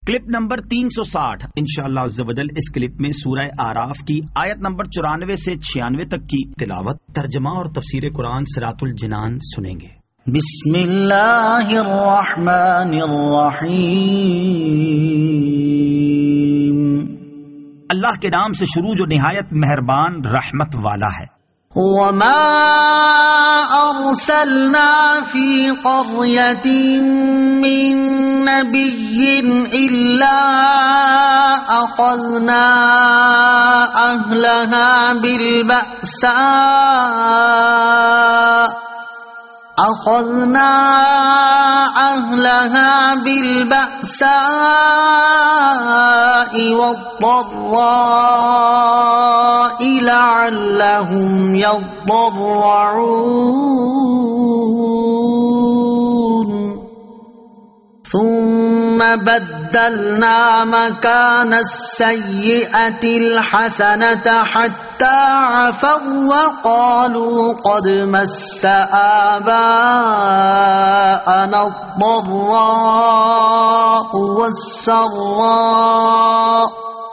Clip number 360 انشاءاللہ عز و جل اس کلپ میں سورہ اعراف کی آیت نمبر 94 سے 96 تک کی تلاوت، ترجمہ اور تفسیر قرآن صراط الجنان سنیں گے۔ بسم اللہ الرحمن الرحیم، اللہ کے نام سے شروع جو نہایت مہربان رحمت والا ہے۔ وما ارسلنا فی قریۃ من نبی الا اخذنا اہلہا بالبأساء والضراء لعلهم يضرعون ثم بدلنا مكان السيئة الحسنة حتى عفوا وقالوا قد مس آباءنا الضراء والسراء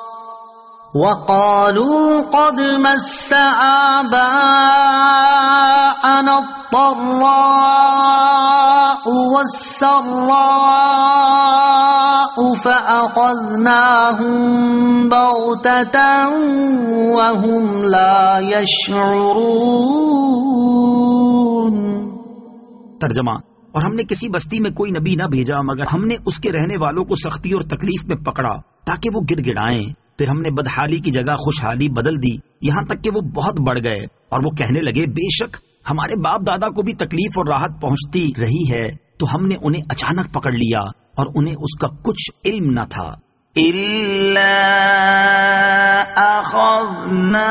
فأخذناهم بغتة وهم لا يشعرون۔ ترجمہ، اور ہم نے کسی بستی میں کوئی نبی نہ بھیجا مگر ہم نے اس کے رہنے والوں کو سختی اور تکلیف میں پکڑا تاکہ وہ گڑ گڑائیں، پھر ہم نے بدحالی کی جگہ خوشحالی بدل دی، یہاں تک کہ وہ بہت بڑھ گئے اور وہ کہنے لگے بے شک ہمارے باپ دادا کو بھی تکلیف اور راحت پہنچتی رہی ہے، تو ہم نے انہیں اچانک پکڑ لیا اور انہیں اس کا کچھ علم نہ تھا۔ إِلَّا أَخَذْنَا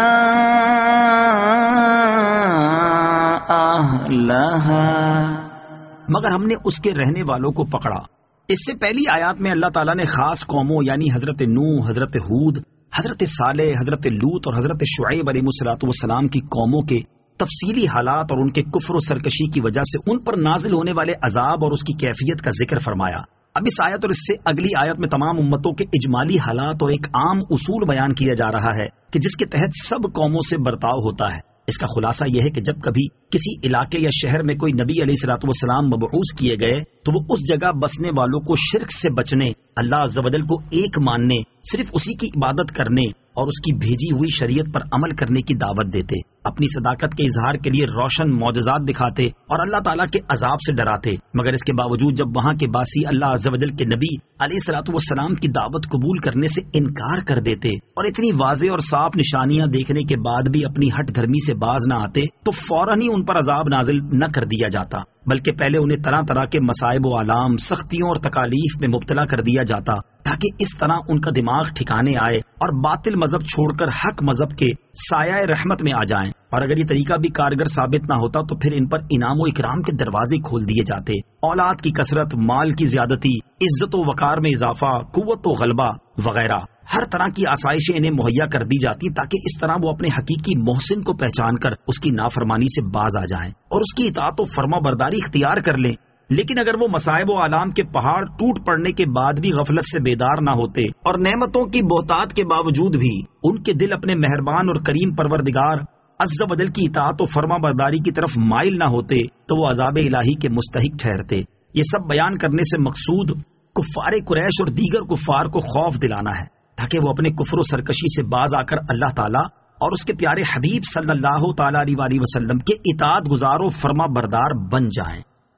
أَهْلَهَا، مگر ہم نے اس کے رہنے والوں کو پکڑا۔ اس سے پہلی آیات میں اللہ تعالیٰ نے خاص قوموں یعنی حضرت نوح، حضرت ہود، حضرت صالح، حضرت لوط اور حضرت شعیب علیہ السلام کی قوموں کے تفصیلی حالات اور ان کے کفر و سرکشی کی وجہ سے ان پر نازل ہونے والے عذاب اور اس کی کیفیت کا ذکر فرمایا۔ اب اس آیت اور اس سے اگلی آیت میں تمام امتوں کے اجمالی حالات اور ایک عام اصول بیان کیا جا رہا ہے کہ جس کے تحت سب قوموں سے برتاؤ ہوتا ہے۔ اس کا خلاصہ یہ ہے کہ جب کبھی کسی علاقے یا شہر میں کوئی نبی علیہ السلام مبعوث کیے گئے تو وہ اس جگہ بسنے والوں کو شرک سے بچنے، اللہ عز و جل کو ایک ماننے، صرف اسی کی عبادت کرنے اور اس کی بھیجی ہوئی شریعت پر عمل کرنے کی دعوت دیتے، اپنی صداقت کے اظہار کے لیے روشن معجزات دکھاتے اور اللہ تعالیٰ کے عذاب سے ڈراتے، مگر اس کے باوجود جب وہاں کے باسی اللہ عز و جل کے نبی علیہ السلام کی دعوت قبول کرنے سے انکار کر دیتے اور اتنی واضح اور صاف نشانیاں دیکھنے کے بعد بھی اپنی ہٹ دھرمی سے باز نہ آتے تو فوراً ہی ان پر عذاب نازل نہ کر دیا جاتا، بلکہ پہلے انہیں طرح طرح کے مصائب و آلام، سختیوں اور تکالیف میں مبتلا کر دیا جاتا تاکہ اس طرح ان کا دماغ ٹھکانے آئے اور باطل مذہب چھوڑ کر حق مذہب کے سایہ رحمت میں آ جائیں۔ اور اگر یہ طریقہ بھی کارگر ثابت نہ ہوتا تو پھر ان پر انعام و اکرام کے دروازے کھول دیے جاتے، اولاد کی کثرت، مال کی زیادتی، عزت و وقار میں اضافہ، قوت و غلبہ وغیرہ ہر طرح کی آسائشیں انہیں مہیا کر دی جاتی تاکہ اس طرح وہ اپنے حقیقی محسن کو پہچان کر اس کی نافرمانی سے باز آ جائیں اور اس کی اطاعت و فرما برداری اختیار کر لیں۔ لیکن اگر وہ مصائب و آلام کے پہاڑ ٹوٹ پڑنے کے بعد بھی غفلت سے بیدار نہ ہوتے اور نعمتوں کی بہتات کے باوجود بھی ان کے دل اپنے مہربان اور کریم پروردگار عز و جل کی اطاعت و فرما برداری کی طرف مائل نہ ہوتے تو وہ عذاب الہی کے مستحق ٹھہرتے۔ یہ سب بیان کرنے سے مقصود کفار قریش اور دیگر کفار کو خوف دلانا ہے تاکہ وہ اپنے کفر و سرکشی سے باز آ کر اللہ تعالیٰ اور اس کے پیارے حبیب صلی اللہ تعالیٰ علیہ وسلم کے اطاعت گزار و فرما بردار بن جائیں۔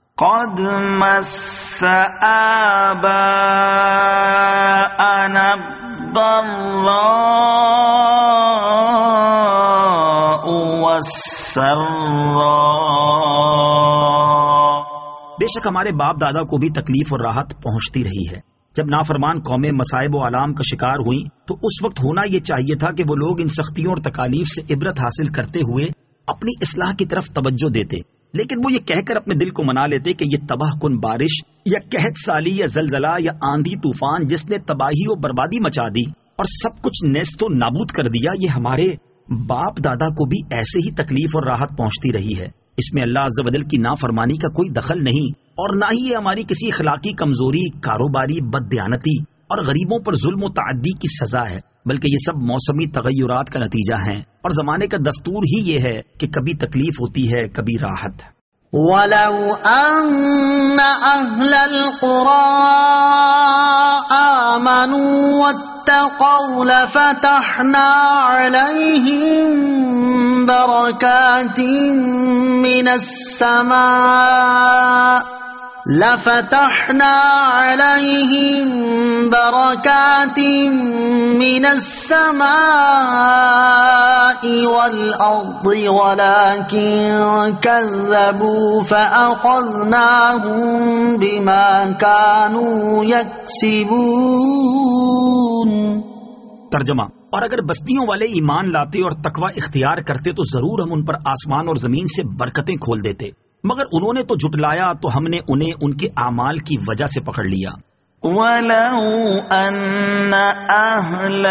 قد مس آباءنا الضراء والسراء، بے شک ہمارے باپ دادا کو بھی تکلیف اور راحت پہنچتی رہی ہے۔ جب نافرمان قومیں مصائب و آلام کا شکار ہوئیں تو اس وقت ہونا یہ چاہیے تھا کہ وہ لوگ ان سختیوں اور تکالیف سے عبرت حاصل کرتے ہوئے اپنی اصلاح کی طرف توجہ دیتے، لیکن وہ یہ کہہ کر اپنے دل کو منا لیتے کہ یہ تباہ کن بارش یا قحط سالی یا زلزلہ یا آندھی طوفان جس نے تباہی و بربادی مچا دی اور سب کچھ نیست و نابود کر دیا، یہ ہمارے باپ دادا کو بھی ایسے ہی تکلیف اور راحت پہنچتی رہی ہے۔ اس میں اللہ عز و جل کی نافرمانی کا کوئی دخل نہیں اور نہ ہی یہ ہماری کسی اخلاقی کمزوری، کاروباری بددیانتی اور غریبوں پر ظلم و تعدی کی سزا ہے، بلکہ یہ سب موسمی تغیرات کا نتیجہ ہیں، اور زمانے کا دستور ہی یہ ہے کہ کبھی تکلیف ہوتی ہے، کبھی راحت۔ وَلَوْ أَنَّ أَهْلَ الْقُرَىٰ آمَنُوا وَاتَّقَوْا لَفَتَحْنَا عَلَيْهِم بَرَكَاتٍ مِّنَ السَّمَاءِ وَالْأَرْضِ وَلَٰكِن كَذَّبُوا فَأَخَذْنَاهُم بِمَا كَانُوا يَكْسِبُونَ۔ ترجمہ: اور اگر بستیوں والے ایمان لاتے اور تقوی اختیار کرتے تو ضرور ہم ان پر آسمان اور زمین سے برکتیں کھول دیتے، مگر انہوں نے تو جھٹلایا تو ہم نے انہیں ان کے اعمال کی وجہ سے پکڑ لیا۔ وَلَوْ أَنَّ أَهْلَ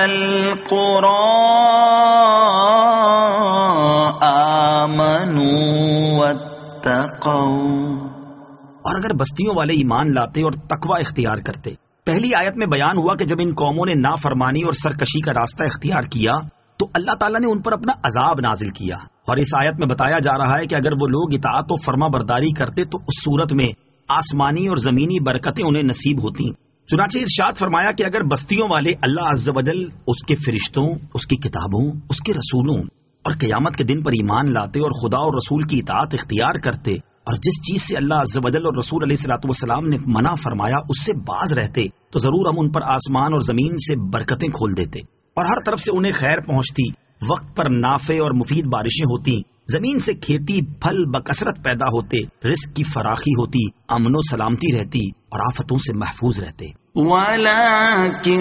الْقُرَىٰ آمَنُوا وَاتَّقَوْا، اور اگر بستیوں والے ایمان لاتے اور تقوی اختیار کرتے۔ پہلی آیت میں بیان ہوا کہ جب ان قوموں نے نافرمانی اور سرکشی کا راستہ اختیار کیا تو اللہ تعالیٰ نے ان پر اپنا عذاب نازل کیا، اور اس آیت میں بتایا جا رہا ہے کہ اگر وہ لوگ اطاعت و فرما برداری کرتے تو اس صورت میں آسمانی اور زمینی برکتیں انہیں نصیب ہوتی۔ چنانچہ ارشاد فرمایا کہ اگر بستیوں والے اللہ عز و جل، اس کے فرشتوں، اس کی کتابوں، اس کے رسولوں اور قیامت کے دن پر ایمان لاتے اور خدا اور رسول کی اطاعت اختیار کرتے، اور جس چیز سے اللہ عز و جل اور رسول علیہ الصلوۃ والسلام نے منع فرمایا اس سے باز رہتے تو ضرور ہم ان پر آسمان اور زمین سے برکتیں کھول دیتے، اور ہر طرف سے انہیں خیر پہنچتی، وقت پر نافع اور مفید بارشیں ہوتی، زمین سے کھیتی پھل بکثرت پیدا ہوتے، رزق کی فراخی ہوتی، امن و سلامتی رہتی، اور آفتوں سے محفوظ رہتے۔ وَلَٰكِن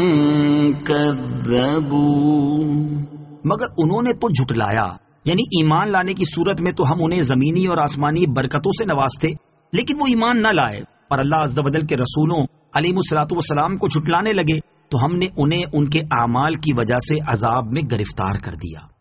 كَذَّبُوا، مگر انہوں نے تو جھٹلایا، یعنی ایمان لانے کی صورت میں تو ہم انہیں زمینی اور آسمانی برکتوں سے نوازتے، لیکن وہ ایمان نہ لائے اور اللہ عز و جل کے رسولوں علیہ الصلوۃ والسلام کو جھٹلانے لگے تو ہم نے انہیں ان کے اعمال کی وجہ سے عذاب میں گرفتار کر دیا۔